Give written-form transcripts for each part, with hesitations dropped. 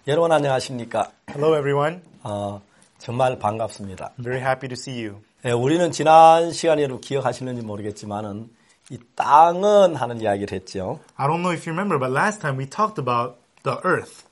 여러분 안녕하십니까? Hello, everyone. 정말 반갑습니다. I'm very happy to see you. 우리는 지난 시간에 여러분 기억하시는지 모르겠지만은 이 땅은 하는 이야기를 했죠. I don't know if you remember, but last time we talked about the earth.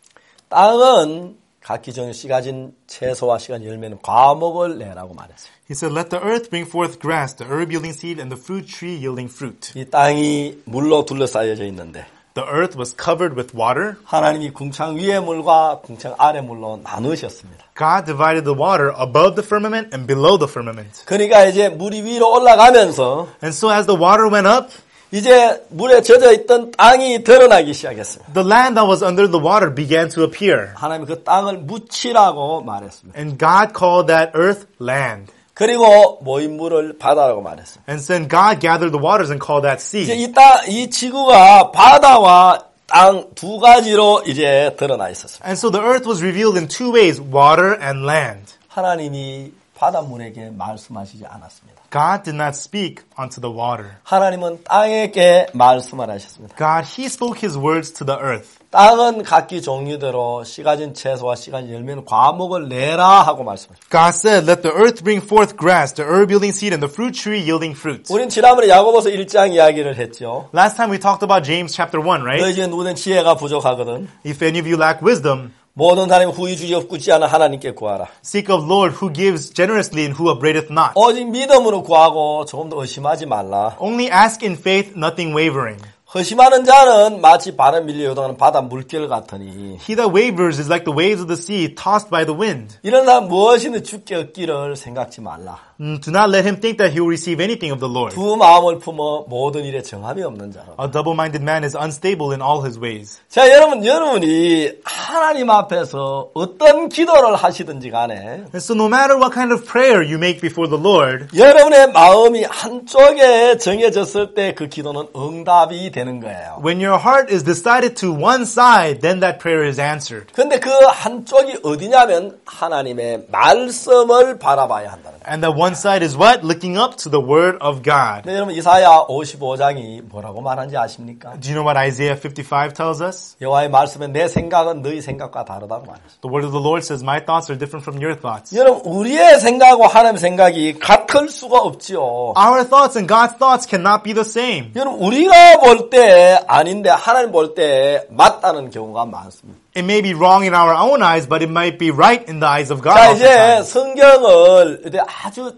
땅은 각기 종의 씨 가진 채소와 씨 가진 열매는 과목을 내라고 말했어요. He said, let the earth bring forth grass, the herb yielding seed, and the fruit tree yielding fruit. 이 땅이 물로 둘러싸여져 있는데 The earth was covered with water. 하나님이 궁창 위의 물과 궁창 아래 물로 나누셨습니다. God divided the water above the firmament and below the firmament. 그러니까 이제 물이 위로 올라가면서 And so as the water went up, 이제 물에 젖어 있던 땅이 드러나기 시작했습니다. the land that was under the water began to appear. 하나님이 그 땅을 묻히라고 말했습니다. And God called that earth land. 그리고 모인 물을 바다라고 말했습니다. And then God gathered the waters and called that 이제 sea. 이 지구가 바다와 땅 두 가지로 이제 드러나 있었습니다. And so the earth was revealed in two ways, water and land. 하나님이 바닷물에게 말씀하시지 않았습니다. God did not speak unto the water. 하나님은 땅에게 말씀을 하셨습니다. God, He spoke His words to the earth. 땅은 각기 종류대로 씨 가진 채소와 씨 가진 열매는 과목을 내라 하고 말씀하셨습니다. God said, let the earth bring forth grass, the herb yielding seed, and the fruit tree yielding fruit. 우린 지난번에 야고보서 1장 이야기를 했죠. Last time we talked about James chapter 1, right? 너희 중에 누구든 지혜가 부족하거든 If any of you lack wisdom, 모든 사람이 후히 주지 없지 않은 하나님께 구하라. seek of Lord who gives generously and who upbraideth not. 오직 믿음으로 구하고 조금 더 의심하지 말라. Only ask in faith, nothing wavering. 의심하는 자는 마치 바람 밀려 요동하는 바다 물결 같으니 He that wavers is like the waves of the sea tossed by the wind. 이런 사람 무엇이든 주께 얻기를 생각지 말라. Do not let him think that he will receive anything of the Lord. 두 마음을 품어 모든 일에 정함이 없는 자라. A double-minded man is unstable in all his ways. 자, 여러분이 하나님 앞에서 어떤 기도를 하시든지 간에 And so no matter what kind of prayer you make before the Lord, 여러분의 마음이 한쪽에 정해졌을 때 그 기도는 응답이 되는 거예요. when your heart is decided to one side, then that prayer is answered. 근데 그 한쪽이 어디냐면 하나님의 말씀을 바라봐야 한다는 거예요. And that one side is what? Looking up to the word of God. 네, 여러분 이사야 55장이 뭐라고 말하는지 아십니까? Do you know what Isaiah 55 tells us? 여호와의 말씀에 내 생각은 너희 생각과 다르다고 말했어요. The word of the Lord says, my thoughts are different from your thoughts. 여러분 우리의 생각과 하나님의 생각이 같을 수가 없지요. Our thoughts and God's thoughts cannot be the same. 여러분 우리가 볼 때 아닌데 하나님 볼 때 맞다는 경우가 많습니다. It may be wrong in our own eyes, but it might be right in the eyes of God. 자 이제 oftentimes. 성경을 이제 아주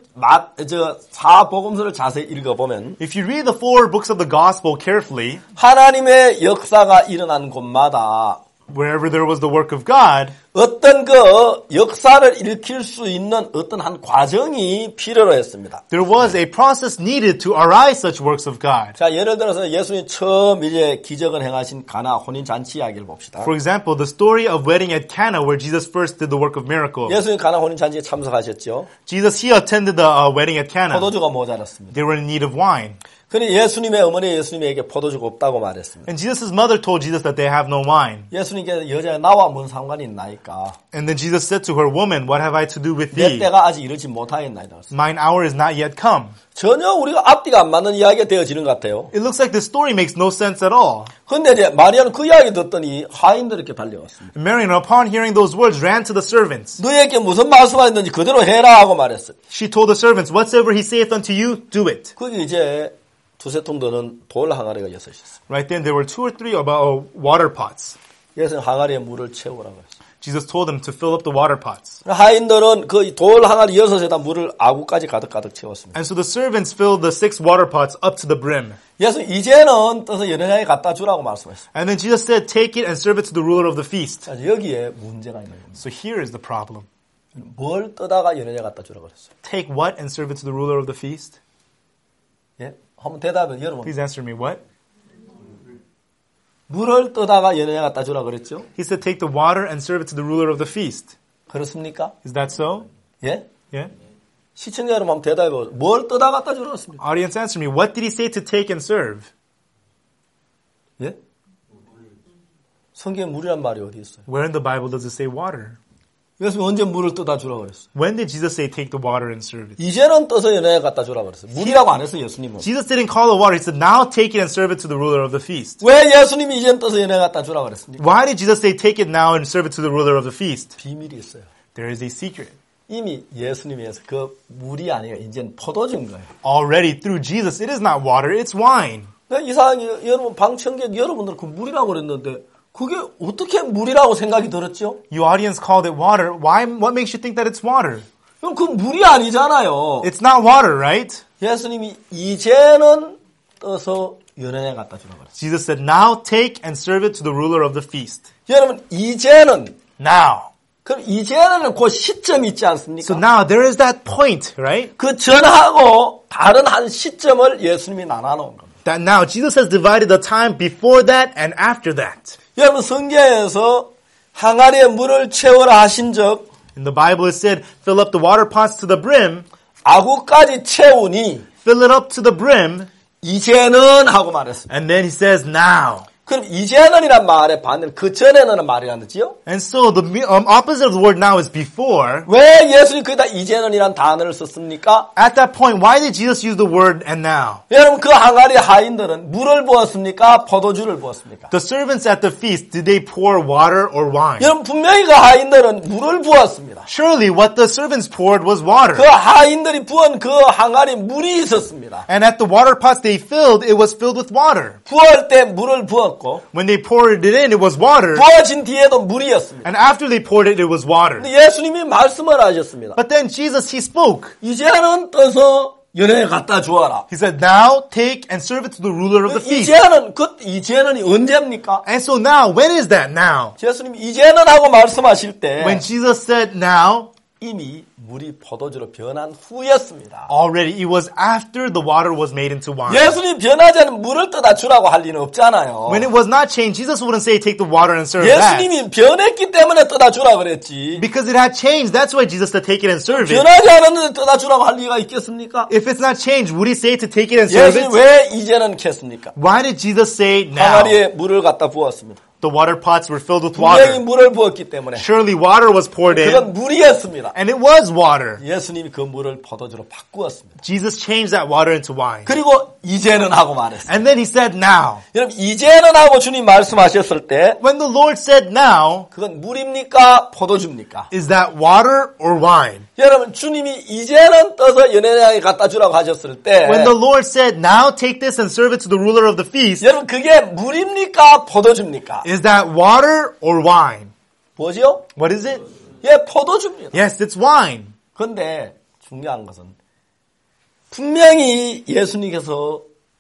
사복음서를 자세히 읽어보면 If you read the 4 books of the gospel carefully, 하나님의 역사가 일어난 곳마다 wherever there was the work of God, 어떤 그 역사를 일으킬 수 있는 어떤 한 과정이 필요로 했습니다. there was a process needed to arise such works of God. 자, 예를 들어서 예수님이 처음 이제 기적을 행하신 가나 혼인 잔치 이야기를 봅시다. For example, the story of wedding at Cana where Jesus first did the work of miracles. 예수님 가나 혼인 잔치에 참석하셨죠. Jesus, he attended the wedding at Cana. 포도주가 모자랐습니다. They were in need of wine. 그러니 예수님의 어머니 예수님에게 포도주가 없다고 말했습니다. And Jesus' mother told Jesus that they have no wine. 예수님께서 여자가 나와 뭔 상관이 있나이까. And then Jesus said to her, woman, what have I to do with 내 thee? 때가 아직 이르지 못하였나이다. Mine hour is not yet come. 전혀 우리가 앞뒤가 안 맞는 이야기가 되어지는 것 같아요. It looks like this story makes no sense at all. 그런데 이제 마리아는 그 이야기 듣더니 하인들에게 달려왔습니다. Mary, upon hearing those words, ran to the servants. 너에게 무슨 말씀하셨는지 그대로 해라 하고 말했어요. She told the servants, whatsoever he saith unto you, do it. 거기 이제 두세 통 드는 돌 항아리가 6있었어요. Right then, there were 2 or 3 about water pots. 예수는 항아리에 물을 채우라고 했어요. Jesus told them to fill up the water pots. 하인들은 그 돌 항아리 6에다 물을 아구까지 가득 채웠습니다. And so the servants filled the 6 water pots up to the brim. 예수 이제는 떠서 여인에게 갖다 주라고 말씀하셨어요. And then Jesus said, take it and serve it to the ruler of the feast. 자, 여기에 문제가 있는 겁니다. So here is the problem. 뭘 떠다가 여인에게 갖다 주라고 그랬어요? Take what and serve it to the ruler of the feast? 예? 한번 대답해 여러분. Please answer me, what? 물을 떠다가 여인에게 갖다 주라고 그랬죠? He said, take the water and serve it to the ruler of the feast. 그렇습니까? Is that so? 예? Yeah? 시청자 여러분 한번 대답해 보세요. 뭘 떠다 갖다 주라고 했습니까? Audience, answer me. What did he say to take and serve? 예? 성경에 물이란 말이 어디 있어요? Where in the Bible does it say water? 예수님 언제 물을 떠다 주라고 그랬어요? When did Jesus say take the water and serve it? 이제는 떠서 연회에 갖다 주라고 그랬어요. 물이라고 안 했어요, 예수님은. Jesus didn't call the water. He said, now take it and serve it to the ruler of the feast. 왜 예수님이 이제는 떠서 연회에 갖다 주라고 그랬습니까? Why did Jesus say take it now and serve it to the ruler of the feast? 비밀이 있어요. There is a secret. 이미 예수님에서 그 물이 아니에요. 이제는 포도주인 거예요. Already through Jesus, it is not water, it's wine. 이상하게 여러분 방청객 여러분들 그 물이라고 그랬는데 그게 어떻게 물이라고 생각이 들었죠? You audience called it water. Why? What makes you think that it's water? 그럼 그 물이 아니잖아요. It's not water, right? 예수님이 이제는 떠서 연회에 갖다 주라고 그랬어요. Jesus said, now take and serve it to the ruler of the feast. 여러분 이제는 Now. 그럼 이제는 그 시점이 있지 않습니까? So now there is that point, right? 그 전하고 다른 한 시점을 예수님이 나눠놓은 겁니다. That now Jesus has divided the time before that and after that. 여러분 성경에서 항아리에 물을 채워라 하신 적 In the Bible it said, fill up the water pots to the brim, 아구까지 채우니 fill it up to the brim, 이제는 하고 말했습니다. and then he says now. 그럼 이제는이란 말의 반대는 그 전에는 말이란 뜻이요? And so the opposite of the word now is before. 왜 예수님 거기다 이제는이란 단어를 썼습니까? At that point, why did Jesus use the word and now? 여러분 그 항아리 하인들은 물을 부었습니까? 포도주를 부었습니까? The servants at the feast, did they pour water or wine? 여러분 분명히 그 하인들은 물을 부었습니다. Surely what the servants poured was water. 그 하인들이 부은 그 항아리 물이 있었습니다. And at the water pots they filled, it was filled with water. 부을 때 물을 부었고 When they poured it in, it was water. 부어진 뒤에도 물이었습니다. And after they poured it, it was water. 근데 예수님이 말씀을 하셨습니다. But then Jesus, he spoke. 이제는 떠서 연회에 갖다 주어라. He said, now take and serve it to the ruler of the feast. 이제는 언제입니까? And so now, when is that now? 예수님이 이제는 하고 말씀하실 때 When Jesus said now, 이미 물이 포도주로 변한 후였습니다. already it was after the water was made into wine. 예수님 변하지 않은 물을 떠다 주라고 할 리는 없잖아요. When it was not changed, Jesus wouldn't say take the water and serve that. 예수님이 변했기 때문에 떠다 주라 그랬지. Because it had changed, that's why Jesus said take it and serve it. 변하지 않았는데 떠다 주라고 할 리가 있겠습니까? If it's not changed, would he say to take it and serve 예수님 it? 왜 이제는 캤습니까? Why did Jesus say now? 항아리에 물을 갖다 부었습니다. The water pots were filled with 분명히 water. 물을 부었기 때문에 Surely water was poured in, 그건 물이었습니다. and it was water. 예수님이 그 물을 포도주로 바꾸었습니다. Jesus changed that water into wine. 그리고 이제는 하고 말했어요. And then he said now. 여러분 이제는 하고 주님 말씀하셨을 때 When the Lord said now, 그건 물입니까? 포도주입니까? is that water or wine? 여러분 주님이 이제는 떠서 연회장에 갖다 주라고 하셨을 때 When the Lord said now take this and serve it to the ruler of the feast, 여러분 그게 물입니까? 포도주입니까? is that water or wine? 뭐죠? What is it? 예, 포도주입니다. Yes, it's wine. 그런데 중요한 것은 분명히 예수님께서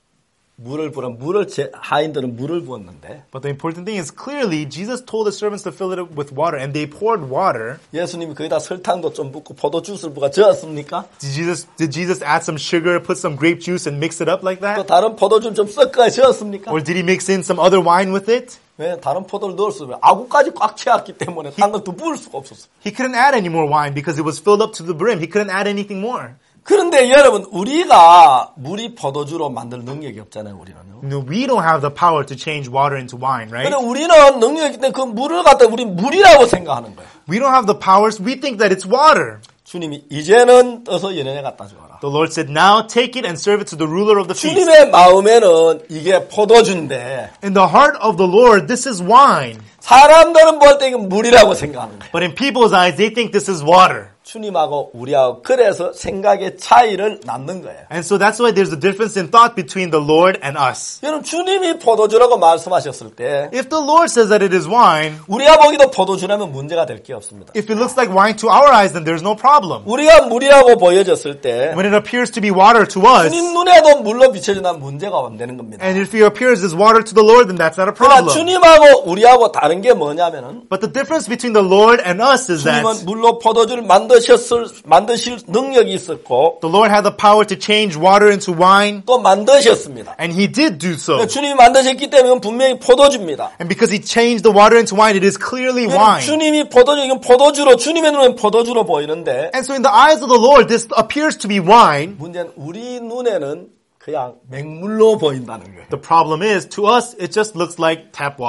하인들은 물을 부었는데 But the important thing is clearly Jesus told the servants to fill it up with water and they poured water. 예수님이 거기다 설탕도 좀 붓고 포도주스를 부어 저었습니까? Did Jesus add some sugar, put some grape juice and mix it up like 또 that? 다른 포도주를 좀 섞어 저었습니까? Or did he mix in some other wine with it? 왜 다른 포도를 넣을 수 없어요? 아구까지 꽉 채웠기 때문에 딴 걸 더 부을 수가 없었어요. He couldn't add any more wine because it was filled up to the brim. He couldn't add anything more. 그런데 여러분 우리가 물이 포도주로 만들 능력이 없잖아요. 우리는요. No, we don't have the power to change water into wine, right? 그런데 우리는 능력이 있기 때문에 그 물을 갖다 우리 물이라고 생각하는 거예요. We don't have the powers. We think that it's water. 주님이 이제는 떠서 연회에 갖다 줘라. The Lord said, now take it and serve it to the ruler of the feast. 주님의 마음에는 이게 포도주인데 In the heart of the Lord, this is wine. 사람들은 볼 때 이건 물이라고 생각하는 거예요. But in people's eyes, they think this is water. 주님하고 우리하고 그래서 생각의 차이를 낳는 거예요. And so that's why there's a difference in thought between the Lord and us. 여러분 주님이 포도주라고 말씀하셨을 때 If the Lord says that it is wine, 우리가 보기도 포도주라면 문제가 될 게 없습니다. if it looks like wine to our eyes, then there's no problem. 우리가 물이라고 보여졌을 때 When it appears to be water to us, 주님 눈에도 물로 비춰진다면 문제가 안 되는 겁니다. and if it appears as water to the Lord, then that's not a 그러나 problem. 주님하고 우리하고 다른 게 뭐냐면은 But the difference between the Lord and us is that 주님은 물로 포도주를 만드실 능력이 있었고 the Lord had the power to change water into wine, 또 만드셨습니다. and He did do so. 주님이 만드셨기 때문에 분명히 포도주입니다. And because He changed the water into wine, it is clearly wine. 주님이 이건 포도주로 주님의 눈에는 포도주로 보이는데 And so in the eyes of the Lord, this appears to be wine. 문제는 우리 눈에는 그냥 맹물로 보인다는 거예요. The problem is, to us, it just looks like tap water.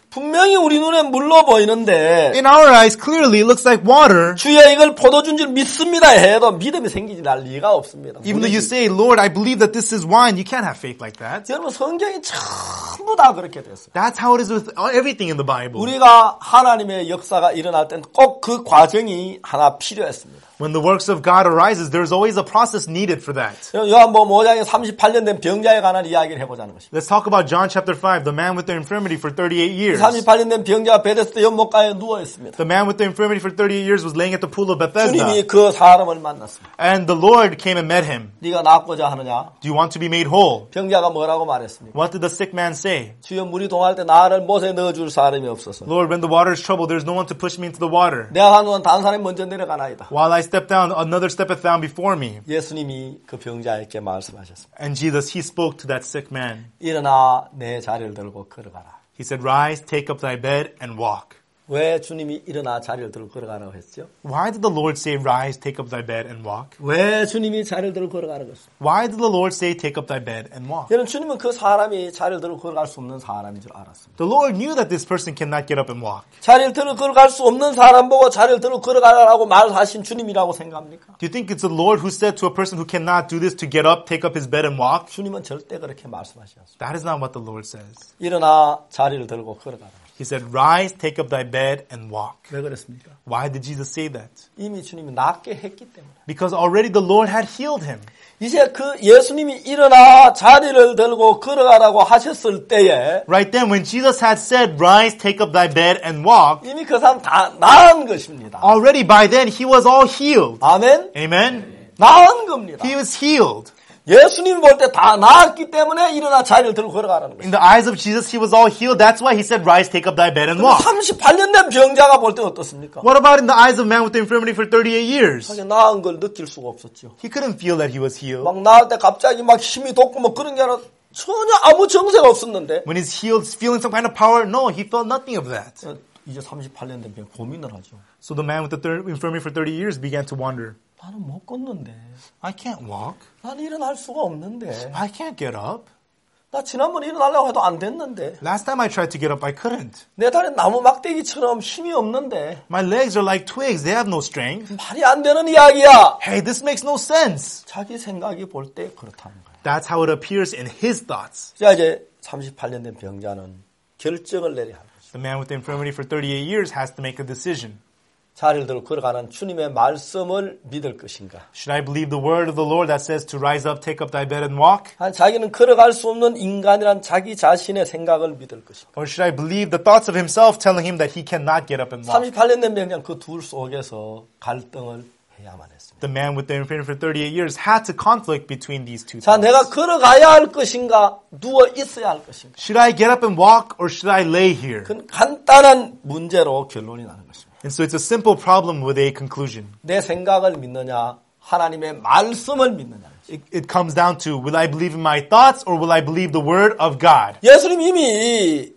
분명히 우리 눈에 물로 보이는데 In our eyes, clearly it looks like water. 주여 이걸 포도주인 줄 믿습니다 해도 믿음이 생기지 날 리가 없습니다. Even though you say, Lord, I believe that this is wine, you can't have faith like that. 여러분 성경이 전부 다 그렇게 됐어요. That's how it is with everything in the Bible. 우리가 하나님의 역사가 일어날 땐 꼭 그 과정이 하나 필요했습니다. When the works of God arises, there's always a process needed for that. 요한복음 5장에 38년 된 병자에 관한 이야기를 해보자는 것입니다. Let's talk about John chapter 5, the man with the infirmity for 38 years. 38년 된 병자가 베데스다 연못가에 누워 있습니다. The man with the infirmity for 38 years was laying at the pool of Bethesda. 주님이 그 사람을 만났습니다. And the Lord came and met him. 네가 낫고자 하느냐? Do you want to be made whole? 병자가 뭐라고 말했습니까? What did the sick man say? 주여 물이 동할 때 나를 못에 넣어줄 사람이 없어서 Lord, when the water is troubled, there's no one to push me into the water. 내가 가는 동안 다른 사람이 먼저 내려가나이다. While I step down, another steppeth down before me. 예수님이 그 병자에게 말씀하셨습니다. And Jesus, he spoke to that sick man. 일어나 내 자리를 들고 걸어가라. He said, rise, take up thy bed, and walk. 왜 주님이 일어나 자리를 들고 걸어가라고 했죠? Why did the Lord say, rise, take up thy bed, and walk? 왜 주님이 자리를 들고 걸어가는 것입니까? Why did the Lord say, take up thy bed, and walk? 여러분 주님은 그 사람이 자리를 들고 걸어갈 수 없는 사람인 줄 알았습니다. The Lord knew that this person cannot get up and walk. 자리를 들고 걸어갈 수 없는 사람 보고 자리를 들고 걸어가라고 말하신 주님이라고 생각합니까? Do you think it's the Lord who said to a person who cannot do this to get up, take up his bed, and walk? 주님은 절대 그렇게 말씀하지 않습니다. That is not what the Lord says. 일어나 자리를 들고 걸어가라. He said, rise, take up thy bed, and walk. 왜 그랬습니까? Why did Jesus say that? 이미 주님이 낫게 했기 때문에. Because already the Lord had healed him. 이제 그 예수님이 일어나 자리를 들고 걸어가라고 하셨을 때에 Right then, when Jesus had said, rise, take up thy bed, and walk, 이미 그 사람 다 나은 것입니다. already by then he was all healed. 아멘? Amen? 나은 겁니다. He was healed. 예수님 볼 때 다 나았기 때문에 일어나 자리를 들고 걸어가라는 In 거예요. the eyes of Jesus, he was all healed. That's why he said, rise, take up thy bed, and walk. 38년 된 병자가 볼 때 어떻습니까? What about in the eyes of a man with the infirmity for 38 years? 자기 나은 걸 느낄 수가 없었죠. He couldn't feel that he was healed. 막 나을 때 갑자기 막 힘이 돋고 뭐 그런 게 아니라 전혀 아무 정세가 없었는데 When he's healed, feeling some kind of power, no, he felt nothing of that. 이제 38년 된 병 고민을 하죠. So the man with the infirmity for 30 years began to wonder, 나는 못 걷는데. I can't walk. 난 일어날 수가 없는데. I can't get up. 나 지난번에 일어나려고 해도 안 됐는데. Last time I tried to get up, I couldn't. 내 다리는 나무 막대기처럼 힘이 없는데. My legs are like twigs. They have no strength. 말이 안 되는 이야기야. Hey, this makes no sense. 자기 생각이 볼 때 그렇다는 거예요. That's how it appears in his thoughts. 자, 이제 38년 된 병자는 결정을 내려야 합니다. The man with the infirmity for 38 years has to make a decision. 자리를 들고 걸어가는 주님의 말씀을 믿을 것인가? Should I believe the word of the Lord that says to rise up, take up thy bed and walk? 아니, 자기는 걸어갈 수 없는 인간이란 자기 자신의 생각을 믿을 것인가? Or should I believe the thoughts of himself telling him that he cannot get up and walk? 38년 된 병자는 그 둘 속에서 갈등을 해야만 했습니다. The man with the infirmity for 38 years had to conflict between these two 자, thoughts. 내가 걸어가야 할 것인가? 누워 있어야 할 것인가? Should I get up and walk or should I lay here? 그건 간단한 문제로 결론이 나는 것입니다. And so it's a simple problem with a conclusion. 내 생각을 믿느냐, 하나님의 말씀을 믿느냐. It comes down to, will I believe in my thoughts or will I believe the word of God? 예수님 이미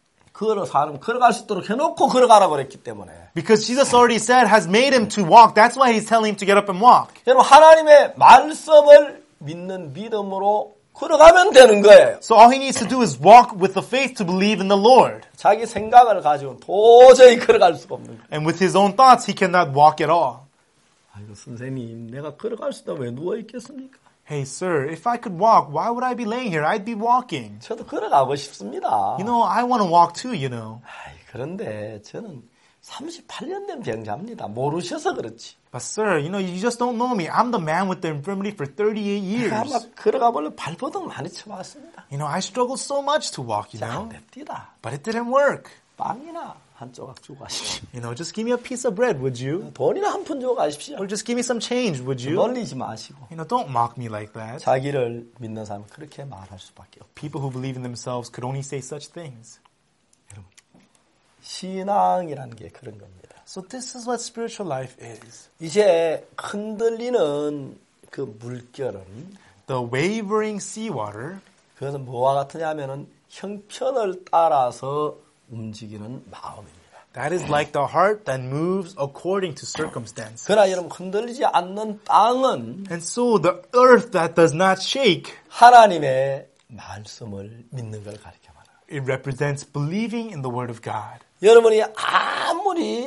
사람 걸어갈 수 있도록 해놓고 걸어가라고 그랬기 때문에. Because Jesus already said, has made him to walk. That's why he's telling him to get up and walk. 여러분, 하나님의 말씀을 믿는 믿음으로 걸어가면 되는 거예요. So all he needs to do is walk with the faith to believe in the Lord. 자기 생각을 가지고는 도저히 걸어갈 수가 없는 거예요. And with his own thoughts, he cannot walk at all. 아이고, 선생님, 내가 걸어갈 수 있다면 왜 누워 있겠습니까? Hey, sir, if I could walk, why would I be laying here? I'd be walking. 저도 걸어가고 싶습니다. You know, I want to walk too, you know. 그런데 저는 38년 된 병자입니다. 모르셔서 그렇지. But sir, you know, you just don't know me. I'm the man with the infirmity for 38 years. 아마 걸어가 보려 발버둥 많이 쳐봤습니다. You know, I struggled so much to walk, you 안 know. 됩니다. But it didn't work. 빵이나 한 조각 주고 가십시오. You know, just give me a piece of bread, would you? 돈이나 한 푼 주고 가십시오. Or just give me some change, would you? 놀리지 마시고. You know, don't mock me like that. 자기를 믿는 사람은 그렇게 말할 수밖에 없고. People who believe in themselves could only say such things. 신앙이라는 게 그런 겁니다. So this is what spiritual life is. 이제 흔들리는 그 물결은 The wavering seawater, 그것은 뭐와 같으냐면은 형편을 따라서 움직이는 마음입니다. that is like the heart that moves according to circumstance. 그러나 여러분 흔들리지 않는 땅은 And so the earth that does not shake, 하나님의 말씀을 믿는 걸 가르쳐 말아요. It represents believing in the Word of God. 여러분이 아무리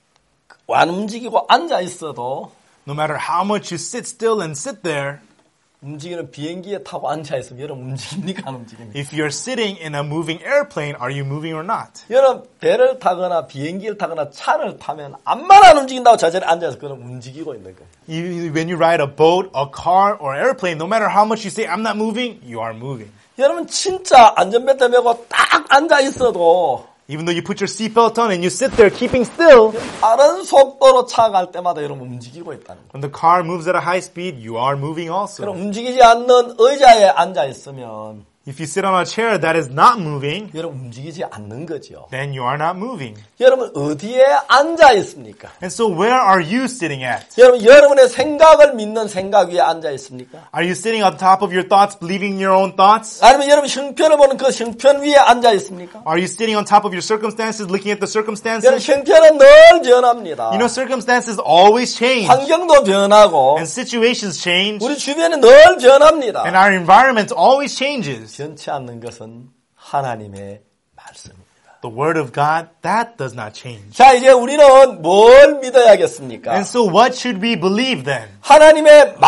안 움직이고 앉아 있어도 No matter how much you sit still and sit there, 움직이는 비행기에 타고 앉아 있으면 여러분 움직입니까? 안 움직입니까? if you're sitting in a moving airplane, are you moving or not? 여러분 배를 타거나 비행기를 타거나 차를 타면 암만 안 움직인다고 저 자리에 앉아서 그럼 움직이고 있는 거예요. When you ride a boat, a car, or airplane, no matter how much you say, I'm not moving, you are moving. 여러분 진짜 안전벨트 매고 딱 앉아 있어도 Even though you put your seatbelt on and you sit there keeping still, 빠른 속도로 차 갈 때마다 여러분 움직이고 있다는 거예요. when the car moves at a high speed, you are moving 그럼 also. 움직이지 않는 의자에 앉아 있으면 If you sit on a chair that is not moving, 여러분 움직이지 않는 거죠. then you are not moving. 여러분 어디에 앉아 있습니까? And so where are you sitting at? 여러분 여러분의 생각을 믿는 생각 위에 앉아 있습니까? Are you sitting on top of your thoughts, believing in your own thoughts? 아니면 여러분 형편을 보는 그 형편 위에 앉아 있습니까? Are you sitting on top of your circumstances, looking at the 여러분 circumstances? 형편은 늘 변합니다. You know, circumstances always change. 환경도 변하고 And situations change. 우리 주변이 늘 변합니다. And our environment always changes. 변치 않는 것은 하나님의 말씀입니다. The Word of God, that does not change. 자, 이제 우리는 뭘 믿어야겠습니까? And so what should we believe then? 하나님의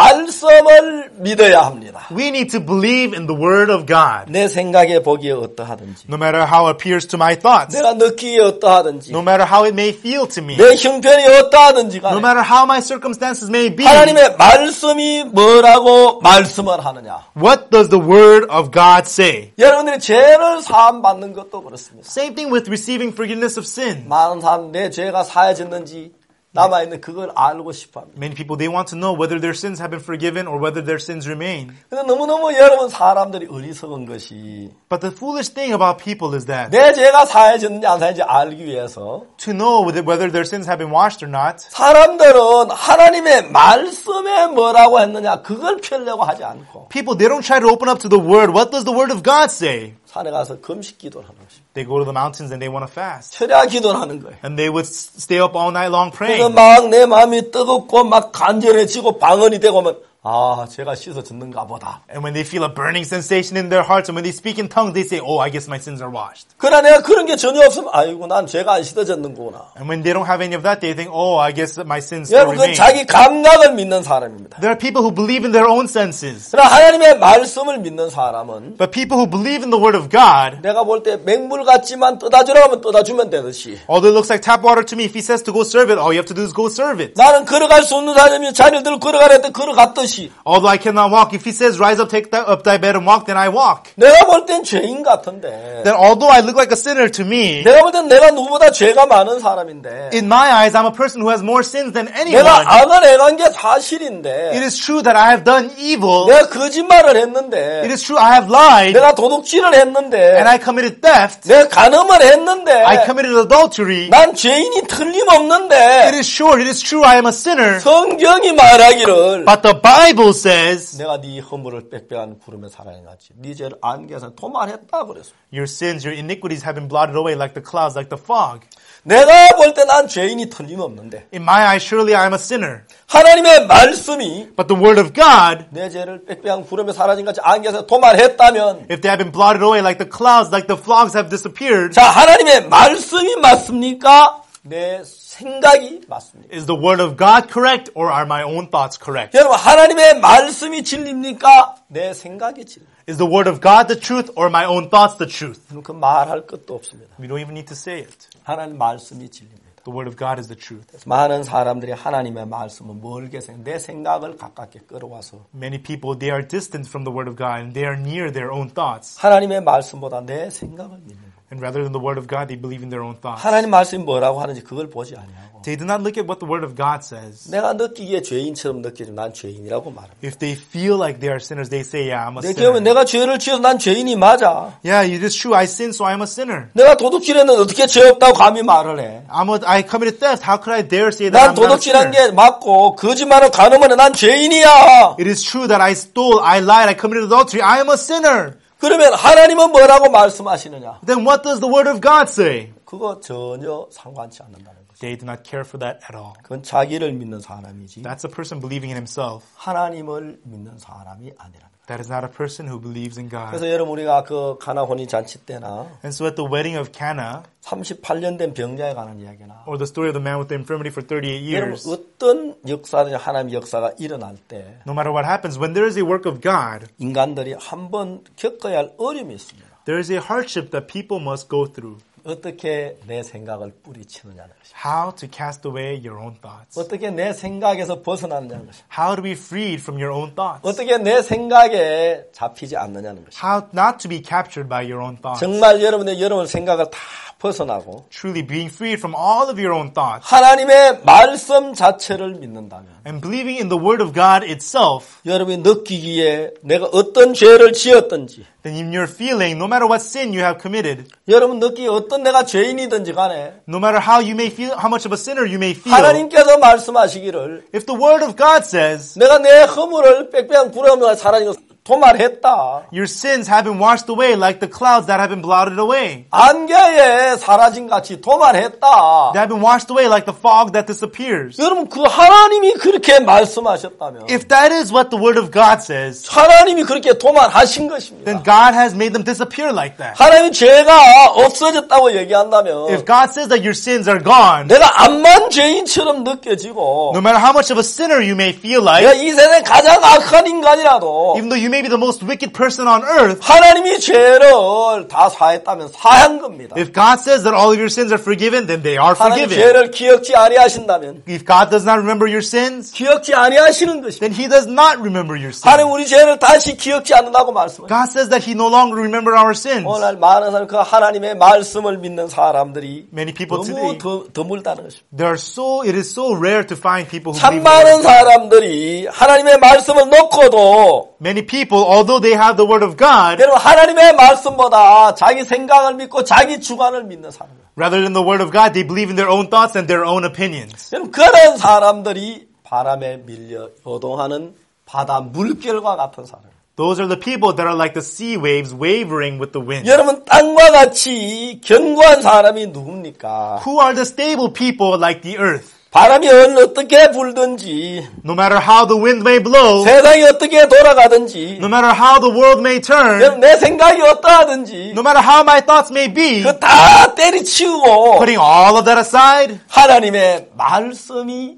말씀을 믿어야 합니다. We need to believe in the Word of God. 내 생각에 보기에 어떠하든지, No matter how it appears to my thoughts. 내가 느끼기에 어떠하든지, No matter how it may feel to me. 내 형편이 어떠하든지 No 간에 matter how my circumstances may be. 하나님의 말씀이 뭐라고 말씀을 하느냐. What does the Word of God say? 여러분들이 죄를 사함 받는 것도 그렇습니다. Same thing with receiving forgiveness of sin. 많은 사람 내 죄가 사해졌는지 남아있는 그걸 알고 싶어합니다. Many people, they want to know whether their sins have been forgiven or whether their sins remain. 근데 너무너무 여러분 사람들이 어리석은 것이 But the foolish thing about people is that 내 죄가 사해졌는지 안 사해졌는지 알기 위해서 to know whether their sins have been washed or not, 사람들은 하나님의 말씀에 뭐라고 했느냐 그걸 펴려고 하지 않고 people, they don't try to open up to the Word. What does the Word of God say? 산에 가서 금식 기도를 하는 것입니다. They go to the mountains and they want to fast. 철야 기도를 하는 거예요. And they would stay up all night long 그래서 praying. 막 내 마음이 뜨겁고 막 간절해지고 방언이 되고 하면 아 제가 씻어졌는가 보다. And when they feel a burning sensation in their hearts and when they speak in tongues, they say, oh, I guess my sins are washed. 그러나 내가 그런 게 전혀 없으면 아이고 난 죄가 안 씻어졌는구나. And when they don't have any of that, they think, oh, I guess my sins still 여러분 그 remain. 자기 감각을 믿는 사람입니다. There are people who believe in their own senses. 그러나 하나님의 말씀을 믿는 사람은 But people who believe in the Word of God, 내가 볼 때 맹물 같지만 떠다주라고 하면 떠다주면 되듯이 although it looks like tap water to me, if he says to go serve it, all you have to do is go serve it. 나는 걸어갈 수 없는 사람이 자녀들 걸어가라 때 걸어갔듯이 Although I cannot walk, if he says rise up, take up thy bed and walk, then I walk. 내가 볼 땐 죄인 같은데 Then although I look like a sinner to me, 내가 볼 땐 내가 누구보다 죄가 많은 사람인데 in my eyes, I'm a person who has more sins than anyone. 내가 악을 행한 게 사실인데 It is true that I have done evil. 내가 거짓말을 It 했는데 is true I have lied. 내가 도둑질을 했는데 And I committed theft. 내가 간음을 했는데 I committed adultery. 난 죄인이 It 틀림없는데 is sure, it is true I am a sinner. 성경이 말하기를 But the Bible says, 내가 네 허물을 빽빽한 구름에 사랑해놨지 네 죄를 안개에서 도말했다 그랬어. your sins, your iniquities have been blotted away like the clouds, like the fog. 내가 볼 때 난 죄인이 틀림없는데 In my eyes, surely I am a sinner. 하나님의 말씀이 But the word of God, 내 죄를 빽빽한 구름에 사라진 같이 안개에서 도말했다면 if they have been blotted away like the clouds, like the fogs have disappeared, 자 하나님의 말씀이 맞습니까? 내 생각이 맞습니까? is the word of God correct or are my own thoughts correct? 여러분 하나님의 말씀이 진리입니까? 내 생각이 진리. Is the word of God the truth or my own thoughts the truth? 그 말할 것도 없습니다. We don't even need to say it. 하나님 말씀이 진리입니다. The word of God is the truth. 많은 사람들이 하나님의 말씀을 멀게 생각, 내 생각을 가깝게 끌어와서 Many people, they are distant from the word of God and they are near their own thoughts. 하나님의 말씀보다 내 생각을 믿는 거예요. And rather than the word of God, they believe in their own thoughts. 하나님 말씀이 뭐라고 하는지 그걸 보지 아니하고 They do not look at what the word of God says. 내가 느끼기에 죄인처럼 느끼지만 난 죄인이라고 말합니다. If they feel like they are sinners, they say, yeah, I'm a 내 sinner. 경우에 내가 죄를 지어서 난 죄인이 맞아. Yeah, it is true. I sin, so I'm a sinner. 내가 도둑질했는데 어떻게 죄 없다고 감히 말을 해. I committed theft. How could I dare say that 난 I'm not a 도둑질한 sinner? 게 맞고 거짓말을 간음하는 난 죄인이야. It is true that I stole, I lied, I committed adultery. I am a sinner. 그러면 하나님은 뭐라고 말씀하시느냐? Then what does the word of God say? 그거 전혀 상관치 않는다는 거죠. They do not care for that at all. 그건 자기를 믿는 사람이지 That's a person believing in himself. 하나님을 믿는 사람이 아니라는 거예요. That is not a person who believes in God. 그래서 여러분 우리가 그 가나 혼인 잔치 때나 And so at the wedding of Cana, 38년 된 병자에 관한 이야기나 or the story of the man with the infirmity for 38 여러분 years, 어떤 역사든 하나님의 역사가 일어날 때 no matter what happens, when there is a work of God, 인간들이 한번 겪어야 할 어려움이 있습니다. there is a hardship that people must go through. 어떻게 내 생각을 뿌리치느냐는 것입니다. How to cast away your own thoughts. 어떻게 내 생각에서 벗어나느냐는 것입니다. How to be freed from your own thoughts. 어떻게 내 생각에 잡히지 않느냐는 것입니다. How not to be captured by your own thoughts. 정말 여러분 생각을 다 벗어나고 Truly being freed from all of your own thoughts. 하나님의 말씀 자체를 믿는다면 And believing in the Word of God itself, 여러분이 느끼기에 내가 어떤 죄를 지었든지 then in your feeling, no matter what sin you have committed, 여러분 느끼기에 어떤 내가 죄인이든지 간에 no matter how you may feel, how much of a sinner you may feel, 하나님께서 말씀하시기를 if the Word of God says, 내가 내 허물을 빽빽한 구름으로 사라진 것 도말했다. your sins have been washed away like the clouds that have been blotted away. 안개에 사라진 같이 도말했다. They have been washed away like the fog that disappears. 여러분 그 하나님이 그렇게 말씀하셨다면 If that is what the Word of God says, 하나님이 그렇게 도말하신 것입니다. then God has made them disappear like that. 하나님이 죄가 없어졌다고 얘기한다면 If God says that your sins are gone, 내가 암만 죄인처럼 느껴지고 no matter how much of a sinner you may feel 내가 like, 이 세상에 가장 악한 인간이라도 even though you may be the most wicked person on earth, 하나님이 죄를 다 사했다면 사한 겁니다. if God says that all of your sins are forgiven, then they are 하나님 forgiven. 죄를 기억지 아니하신다면 If God does not remember your sins, 기억지 아니하시는 것입니다. then He does not remember your 하나님 sins. 우리 죄를 다시 기억지 않는다고 말씀하십니다. God says that He no longer remember our sins. 오늘 많은 사람 그 하나님의 말씀을 믿는 사람들이 Many people 너무 today, 드물다는 것입니다. it is so rare to find people who 참 believe in the 많은 Word of God. 사람들이 하나님의 말씀을 놓고도 Many people, although they have the Word of God, 여러분 하나님의 말씀보다 자기 생각을 믿고 자기 주관을 믿는 사람. rather than the Word of God, they believe in their own thoughts and their own opinions. 여러분 그런 사람들이 바람에 밀려 요동하는 바다 물결과 같은 사람. Those are the people that are like the sea waves wavering with the wind. 여러분 땅과 같이 견고한 사람이 누굽니까? Who are the stable people like the earth? 바람이 어떻게 불든지 No matter how the wind may blow, 세상이 어떻게 돌아가든지 no matter how the world may turn, 여러분 내 생각이 어떠하든지 no matter how my thoughts may be, 그 다 때리치우고 putting all of that aside, 하나님의 말씀이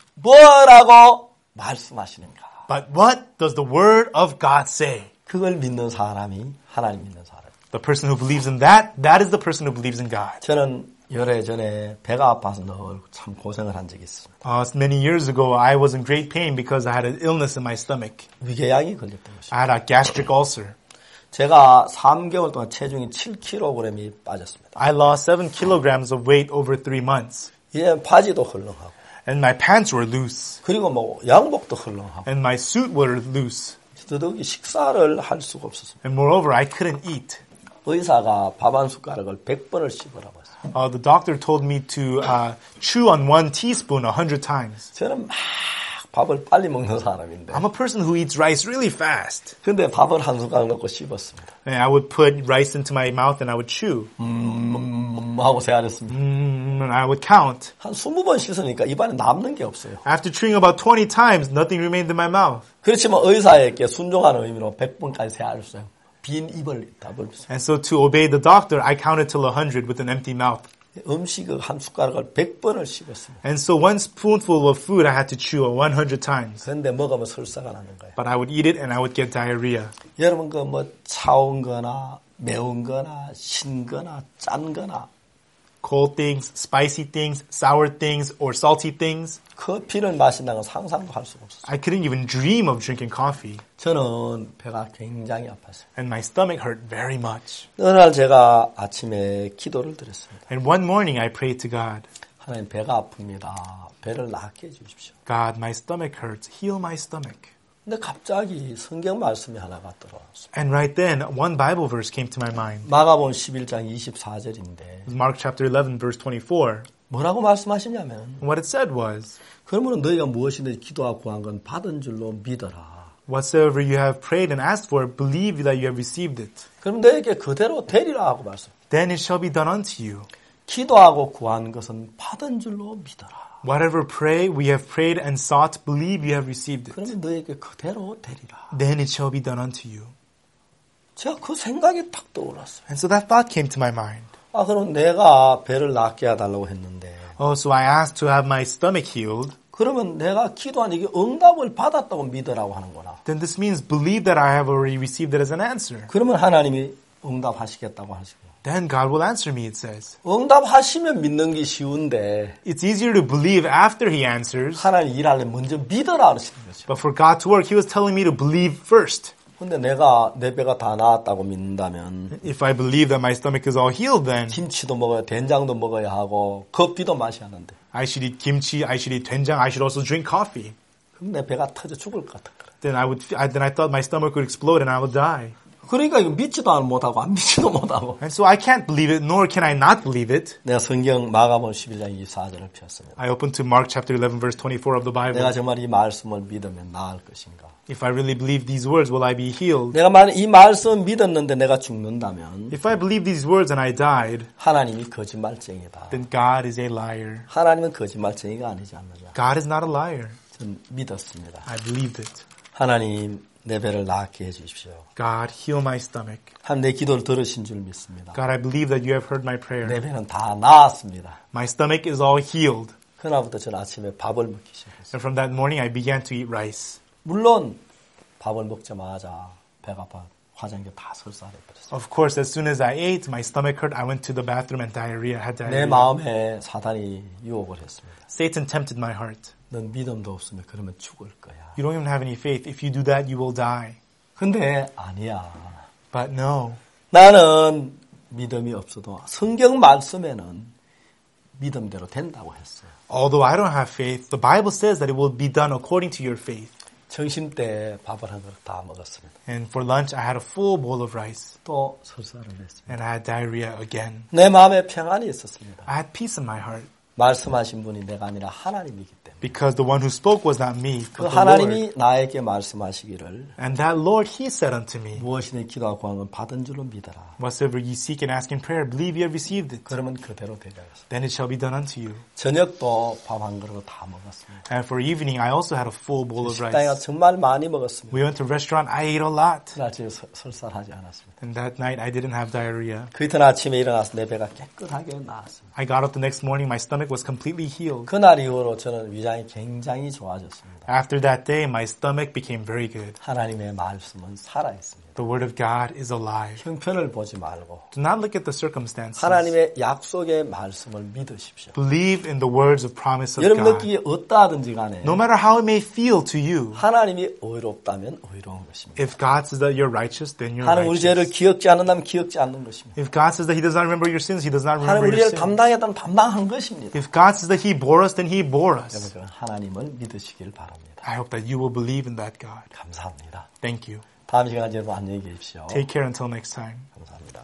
뭐라고 말씀하시는가? but what does the Word of God say? 그걸 믿는 사람이 하나님 믿는 사람. The person who believes in that is the person who believes in God. 저는 열애전에 배가 아파서 늘 참 고생을 한 적이 있습니다. Many years ago, I was in great pain because I had an illness in my stomach. 위궤양이 걸렸던 것입니다. I had a gastric ulcer. 제가 3개월 동안 체중이 7kg이 빠졌습니다. I lost 7 kilograms of weight over 3 months. 이제 바지도 헐렁하고 And my pants were loose. 그리고 뭐 양복도 헐렁하고 And my suit were loose. 더더욱이 식사를 할 수가 없었습니다. And moreover, I couldn't eat. 의사가 밥 한 숟가락을 100번을 씹으라고 했어요. The doctor told me to chew on 1 teaspoon 100 times. 저는 막 밥을 빨리 먹는 사람인데 I'm a person who eats rice really fast. 근데 밥을 한 숟가락 넣고 씹었습니다. And I would put rice into my mouth and I would chew. 하고 세알했습니다. And I would count. 한 20번 씻으니까 입안에 남는 게 없어요. After chewing about 20 times, nothing remained in my mouth. 그렇지만 의사에게 순종하는 의미로 100번까지 세알했어요. 빈 입을 답을 줬어요. And so to obey the doctor, I counted till 100 with an empty mouth. 음식을 한 숟가락을 100번을 씹었습니다. And so 1 spoonful of food I had to chew 100 times. 그런데 먹으면 설사가 나는 거예요. But I would eat it and I would get diarrhea. 여러분 그 뭐 차운 거나 매운 거나 신 거나 짠 거나 Cold things, spicy things, sour things, or salty things. 커피를 마신다는 건 상상도 할 수가 없었어요. I couldn't even dream of drinking coffee. 저는 배가 굉장히 아팠어요. And my stomach hurt very much. 어느 날 제가 아침에 기도를 드렸습니다. And one morning I prayed to God, 하나님 배가 아픕니다. 배를 낫게 해주십시오. God, my stomach hurts. Heal my stomach. 근데 갑자기 성경 말씀이 하나가 들어왔어요. And right then, one Bible verse came to my mind. 마가복음 11장 24절인데 It was Mark chapter 11, verse 24. 뭐라고 말씀하시냐면 And what it said was, 그러므로 너희가 무엇이든지 기도하고 구한 건 받은 줄로 믿어라. whatsoever you have prayed and asked for, believe that you have received it. 그럼 너에게 그대로 되리라 하고 말씀. Then it shall be done unto you. 기도하고 구한 것은 받은 줄로 믿어라. Whatever we have prayed and sought, believe you have received it. 그러면 너에게 그대로 되리라. Then it shall be done unto you. 제가 그 생각이 딱 떠올랐어요. And so that thought came to my mind. 그럼 내가 배를 낫게 해달라고 했는데 So I asked to have my stomach healed. 그러면 내가 기도한 이게 응답을 받았다고 믿으라고 하는구나. Then this means believe that I have already received it as an answer. 그러면 하나님이 응답하시겠다고 하시고. Then God will answer me, it says. 응답하시면 믿는 게 쉬운데 It's easier to believe after He answers. 하나님 일하려면 먼저 믿어라 하시는 거죠. But for God to work, He was telling me to believe first. 근데 내가 내 배가 다 나았다고 믿는다면 If I believe that my stomach is all healed, then 김치도 먹어야 된장도 먹어야 하고 커피도 마셔야 하는데 I should eat kimchi, I should eat doenjang, I should also drink coffee. 그럼 내 배가 터져 죽을 것 같은 거야. Then I thought my stomach would explode and I would die. 그러니까 이거 믿지도 못하고 안 믿지도 못하고. And so I can't believe it, nor can I not believe it. 내가 성경 마가복음 11장 24절을 폈습니다. I opened to Mark chapter 11, verse 24 of the Bible. 내가 정말 이 말씀을 믿으면 나을 것인가? If I really believe these words, will I be healed? 내가 만약 이 말씀을 믿었는데 내가 죽는다면 If I believe these words and I died, 하나님이 거짓말쟁이다. then God is a liar. 하나님은 거짓말쟁이가 아니지 않느냐. God is not a liar. 전 믿었습니다. I believed it. 하나님 내 배를 낫게 해주십시오. God, heal my stomach. 하나님 내 기도를 들으신 줄 믿습니다. God, I believe that you have heard my 내 prayer. 배는 다 나았습니다. My stomach is all healed. 그날부터 저는 아침에 밥을 먹기 시작했어요. And from that morning, I began to eat rice. 물론 밥을 먹자마자 배가 아파 화장실 다 설사해버렸어요. Of course, as soon as I ate, my stomach hurt. I went to the bathroom and had 내 diarrhea. 마음에 사단이 유혹을 했습니다. Satan tempted my heart. 넌 믿음도 없으면 그러면 죽을 거야. You don't even have any faith. If you do that, you will die. 근데 아니야. But no. 나는 믿음이 없어도 성경 말씀에는 믿음대로 된다고 했어요. Although I don't have faith, the Bible says that it will be done according to your faith. 점심 때 밥을 한 그릇 다 먹었습니다. And for lunch, I had a full bowl of rice. 또 설사를 했습니다. And I had diarrhea again. 내 마음에 평안이 있었습니다. I had peace in my heart. 말씀하신 분이 내가 아니라 하나님이기 때문에. Because the one who spoke was not me, 그 but the Lord. 하나님이 나에게 말씀하시기를 And that Lord, He said unto me, 무엇이든 기도하고 구하는 건 받은 줄로 믿어라. whatsoever ye seek and ask in prayer, believe ye have received it. 그러면 그대로 되게 하겠습니다. Then it shall be done unto you. 저녁도 밥 한 그릇 다 먹었습니다. And for evening, I also had a full bowl of 식당에 rice. 정말 많이 먹었습니다. We went to a restaurant, I ate a lot. 그날 저녁 설사하지 않았습니다. And that night, I didn't have diarrhea. 그 이튿날 아침에 일어나서 내 배가 깨끗하게 나았습니다. I got up the next morning, my stomach was completely healed. 그날 이후로 저는 위장이 굉장히 좋아졌습니다. After that day, my stomach became very good. 하나님의 말씀은 살아있습니다. The word of God is alive. 형편을 보지 말고 Do not look at the circumstances. 하나님의 약속의 말씀을 믿으십시오. Believe in the words of promise of 여러분 God. 느끼기에 어떠하든지 간에 No matter how it may feel to you, 하나님이 의롭다면 의로운 것입니다. if God says that you're righteous, then you're 하나님 우리 죄를 righteous. 기억지 않는다면 기억지 않는 것입니다. If God says that He does not remember your sins, He does not 하나님 remember 우리 your 죄를 sins. 담당했다면 담당한 것입니다. If God says that He bore us, then He bore us. 여러분 하나님을 믿으시길 바랍니다. I hope that you will believe in that God. 감사합니다. Thank you. 다음 시간에 여러분 안녕히 계십시오. Take care until next time. 감사합니다.